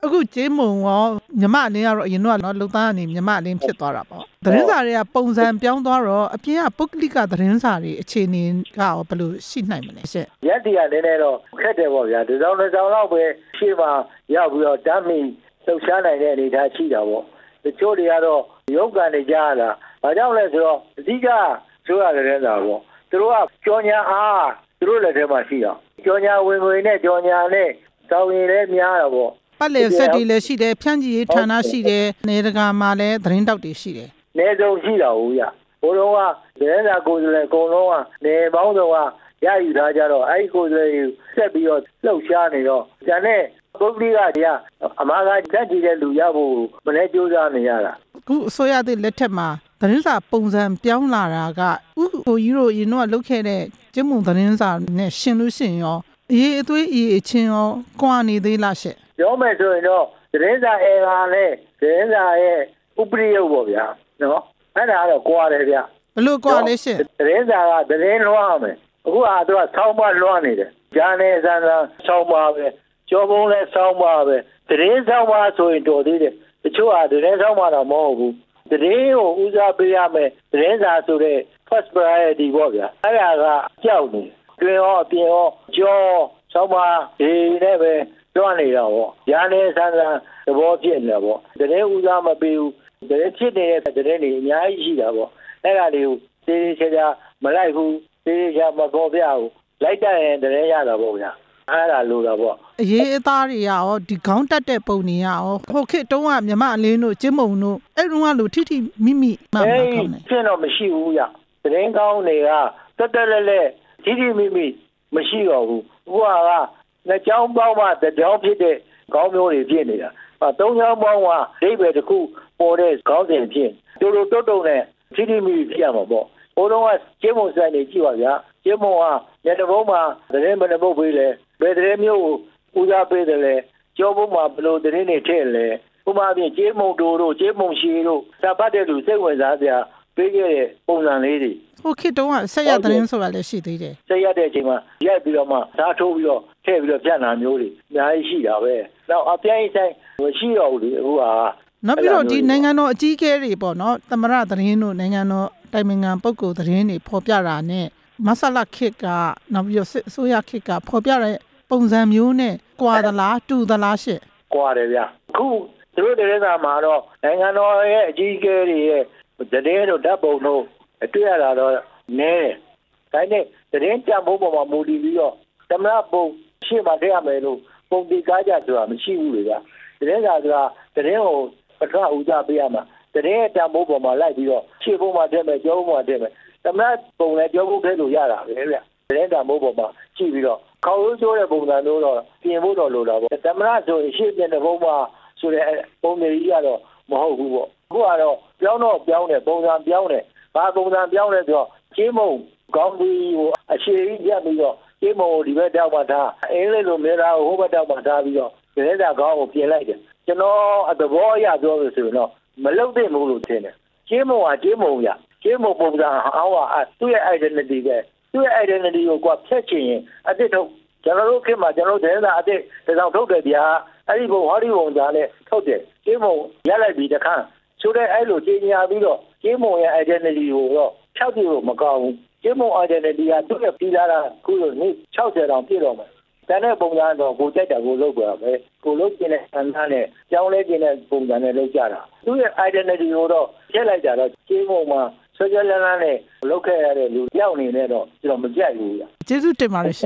အခုကျေးမုံရောမြမအလင်းကတော့အရင်တော့လုံသားကနေမြမအလင်းဖြစ်သွားတာပေါ့သတင်းစာတွေကပုံစံပြောင်းသွားတော့အပြင်ကပုဂ္ဂလိကသတင်းစာတွေအခြေအနေကရောဘယ်လိုရှိနိုင်မလဲရှင့်ရက်တီကနည်းနည်းတော့ခက်တယ်ပေါ့ဗျာဒီဆောင်လောက်ပဲရှေ့မှာရောက်ပြီးတော့တမ်းမီလှုပ်ရှားနိုင်တဲ့အနေအထားရှိတာပေါ့တချို့တွေကတော့ရုပ်ကန်နေကြရတာဘာကြောင့်လဲဆိုတော့အဓိကဆိုရတယ်တဲ့တာပေါ့သူတို့ကကြော်ညာအားသူတို့လက်ထဲမှာရှိတာကြော်ညာဝင်ငွေနဲ့ကြော်ညာနဲ့တောင်းရင်လည်းများတာပေါ့ပတ်လည်ဆက်တွေလည်းရှိတယ်ဖြန့်ကြည့်ရေးဌာနရှိတယ်နေတကာမှာလည်းသတင်းတောက်တွေရှိတယ်နေဆုံးရှိတာဟုတ်ရဘိုးတော်ကသတင်းစာကိုယ်စားလှယ်အကုန်လုံးကနေပေါင်းတော့ရယူထားကြတော့အဲ့ဒီကိုယ်စားလှယ်ဆက်ပြီးတော့လှုပ်ရှားနေတော့ကျန်တဲ့ပုဂ္ဂလိကတွေကအမှားကတက်ကြည့်တဲ့လူရဖို့မလဲကြိုးစားနေရတာအခုအစိုးရသစ်လက်ထက်မှာသတင်းစာပုံစံပြောင်းလာတာကဥဟိုကြီးတို့ရင်တော့လုတ်ခဲ့တဲ့ကျင်းမုံသတင်းစာနဲ့ရှင်လို့ရှိရင်ရောအေးအသွေးအေးအချင်းရောကွာနေသေးလားရှင့်ပြောမယ်ဆိုရင်တော့သတင်းစာအေဂါနဲ့သတင်းစာရဲ့ဥပဒေရုပ်ပေါ့ဗျာနော်အဲ့ဒါကတော့ကွာတယ်ဗျဘလို့ကွာလဲရှင့်သတင်းစာကသတင်းလွှမ်းမယ်အခုဟာသူကဆောင်းပါလွှမ်းနေတယ်ဂျာနယ်ဆန်ဆောင်းပါပဲကြောပုံးလဲဆောင်းပါပဲသတင်းဆောင်းပါဆိုရင်တော်သေးတယ်တချို့ဟာသတင်းဆောင်းပါတော့မဟုတ်ဘူးသတင်းကိုဦးစားပေးရမယ်သတင်းစာဆိုတဲ့ first priority ပေါ့ဗျာအဲ့ဒါကကြောက်နေတွင်ရောအပြင်ရောကြောဆောင်းပါဒီနဲ့ပဲတွန်းနေတာပေါ့ညာနေဆန်းဆန်းသဘောဖြစ်နေတာပေါ့သတင်းဦးစားမပေးဘူးသတင်းဖြစ်နေတဲ့သတင်းတွေအများကြီးရှိတာပေါ့အဲ့ဒါတွေကိုသေးသေးချာချာမလိုက်ဘူးသေးသေးချာမပေါ်ပြဘူးလိုက်တတ်ရင်သတင်းရတာပေါ့ဗျာအဲ့ဒါလိုတာပေါ့အရေးအသားတွေရောဒီခေါင်းတက်တဲ့ပုံတွေရောဟိုခေတ်တုန်းကမြမအလင်းတို့ကျင်းမုံတို့အဲ့တုန်းကလို့ထိထိမိမိမှမကောင်းတယ်ရှင်းတော့မရှိဘူးရသတင်းကောင်းတွေကတက်တက်လက်လက်ထိထိမိမိမရှိတော့ဘူးဥပမာကနှစ်ချောင်းပေါင်းမှတစ်ချောင်းဖြစ်တဲ့ခေါင်းမျိုးတွေဖြစ်နေတာသုံးချောင်းပေါင်းကဒိဗယ်တစ်ခုပေါ်တဲ့ခေါင်းစဉ်ဖြစ်တူတူတုတ်တုတ်နဲ့ထိထိမိမိဖြစ်ရမှာပေါ့ဘိုးတော်ကကျင်းမုံဆိုင်နေကြည့်ပါဗျာကျင်းမုံကညတဘုံမှာသတင်းမနှပုတ်ပေးလေဘယ်သတင်းမျိုးကိုဦးစားပေးတယ်လဲကြောဘုံမှာဘလို့သတင်းတွေထည့်လဲဥပမာပြင်ကျင်းမုံတို့ကျင်းမုံရှိတို့စပတ်တဲ့လူစိတ်ဝင်စားစရာပေးခဲ့တဲ့ပုံစံလေးတွေဟိုခေတ်တုန်းကဆက်ရသတင်းဆိုတာလည်းရှိသေးတယ်ဆက်ရတဲ့အချိန်မှာရိုက်ပြီးတော့မှဓာတ်ထိုးပြီးတော့ထည့်ပြီးတော့ပြန်လာမျိုးတွေအများကြီးရှိတာပဲနောက်အပြိုင်ဆိုင်မရှိတော့ဘူးလေအခုကနောက်ပြီးတော့ဒီနိုင်ငံတော်အကြီးအကဲတွေပေါ့နော်သမရသတင်းတို့နိုင်ငံတော်တိုင်ပင်ခံပုဂ္ဂိုလ်သတင်းတွေဖော်ပြတာနဲ့မဆလခေတ်ကနောက်ပြီးတော့အစိုးရခေတ်ကဖော်ပြတဲ့ပုံစံမျိုးနဲ့ကွာသလားတူသလားရှင့်ကွာတယ်ဗျအခုသူတို့တဲ့စာမှာတော့နိုင်ငံတော်ရဲ့အကြီးအကဲတွေရဲ့သတင်းတို့ဓာတ်ပုံတို့တွေ့ရတာတော့နည်းတယ်ဒါနဲ့သတင်းကြံဖို့ပေါ်မှာမူတည်ပြီးတော့သမရပုံရှေ့မှာထည့်ရမယ်လို့ပုံတီကားကြဆိုတာမရှိဘူးလေဗျသတင်းစာကသတင်းကိုပထမဦးစားပေးရမှာသတင်းကြံဖို့ပေါ်မှာလိုက်ပြီးတော့ရှေ့ပုံမှာထည့်မယ်ကြောပုံမှာထည့်မယ်သမရပုံနဲ့ကြောပုံထည့်လို့ရတာပဲဗျသတင်းကြံဖို့ပေါ်မှာကြည့်ပြီးတော့ခေါင်းရိုးကျိုးတဲ့ပုံစံမျိုးတော့ပြင်ဖို့တော့လိုတာပေါ့သမရဆိုရင်ရှေ့ပြင်တဲ့ပုံမှာဆိုတဲ့ပုံတွေကြီးကတော့မဟုတ်ဘူးပေါ့အခုကတော့ပြောင်းတယ်ပုံစံပြောင်းတယ်ဘာပုံစံပြောင်းလဲဆိုတော့ကျင်းမုံကောင်းပြီးဟိုအခြေကြီးပြတ်ပြီးတော့ကျင်းမုံကိုဒီဘက်တောက်မှထားအင်းလေးလိုမျိုးသားကိုဟိုဘက်တောက်မှထားပြီးတော့သတင်းစာကောင်းကိုပြင်လိုက်တယ်ကျွန်တော်အသဘောအရပြောလို့ဆိုရင်တော့မလုပ်သင့်ဘူးလို့ထင်တယ်ကျင်းမုံကကျင်းမုံရကျင်းမုံပုံစံအောင်ကသူ့ရဲ့ identity ပဲသူ့ရဲ့ identity ကိုကဖျက်ချင်ရင်အစ်စ်ထုတ်ကျွန်တော်တို့ခေတ်မှာကျွန်တော်သတင်းစာအစ်စ်တစောင်ထုတ်တယ်ဗျာအဲ့ဒီဘုံဟောဒီဘုံသားနဲ့ထုတ်တယ်ကျင်းမုံရလိုက်ပြီးတခါဆိုတဲ့အဲ့လိုကြီးညာပြီးတော့ကျင်းမုံရဲ့ identity ကိုတော့ဖြောက်ပြလို့မကောင်းဘူးကျင်းမုံ identity ကသူ့ရဲ့ပြီးလာတာခုလိုနေ့60တောင်ပြည့်တော့မယ်တန်တဲ့ပုံစံတော့ကိုကြိုက်တာကိုလုပ်ကြတာပဲကိုလုပ်ကျင်တဲ့ဆန္ဒနဲ့ကြောင်းလဲကျင်တဲ့ပုံစံနဲ့လုပ်ကြတာသူ့ရဲ့ identity ကိုတော့ဖြည့်လိုက်တာတော့ကျင်းမုံမှာဆွေးကြလန်းနဲ့လုပ်ခဲ့ရတဲ့လူတယောက်အနေနဲ့တော့ကျွန်တော်မကြိုက်ဘူးကျေးဇူးတင်ပါတယ်